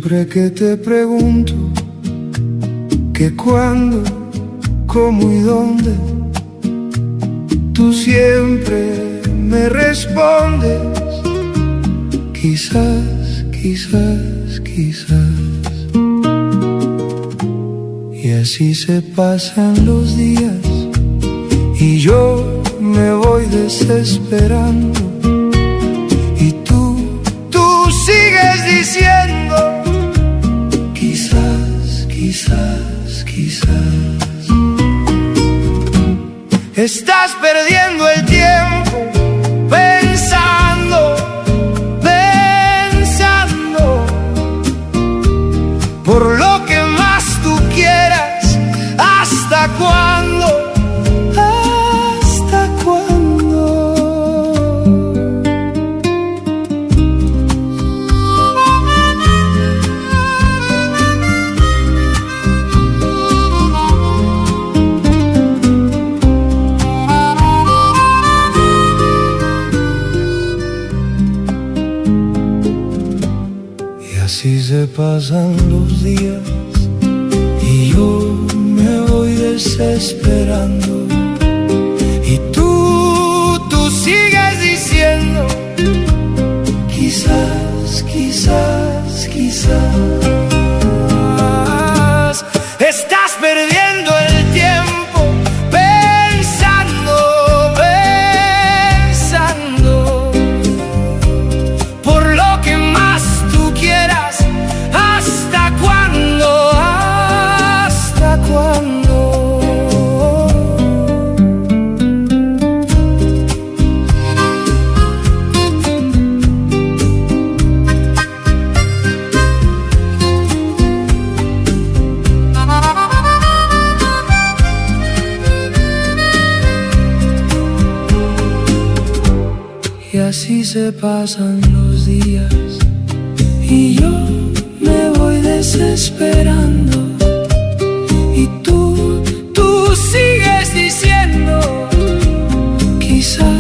Siempre que te pregunto que cuándo, cómo y dónde, tú siempre me respondes quizás, quizás, quizás. Y así se pasan los días y yo me voy desesperando. Y tú sigues diciendo quizás, quizás, quizás. Estás perdiendo el tiempo pensando, pensando por lo que más tú quieras. ¿Hasta cuándo? ¿Hasta cuándo? Y así se pasan los días y yo me voy desesperando. Y tú sigues diciendo quizás, quizás, quizás. Estás perdiendo el tiempo pensando, pensando por lo que más tú quieras. ¿Hasta cuándo? ¿Hasta cuándo? Y así se pasan los días y yo me voy desesperando. Y tú sigues diciendo quizás.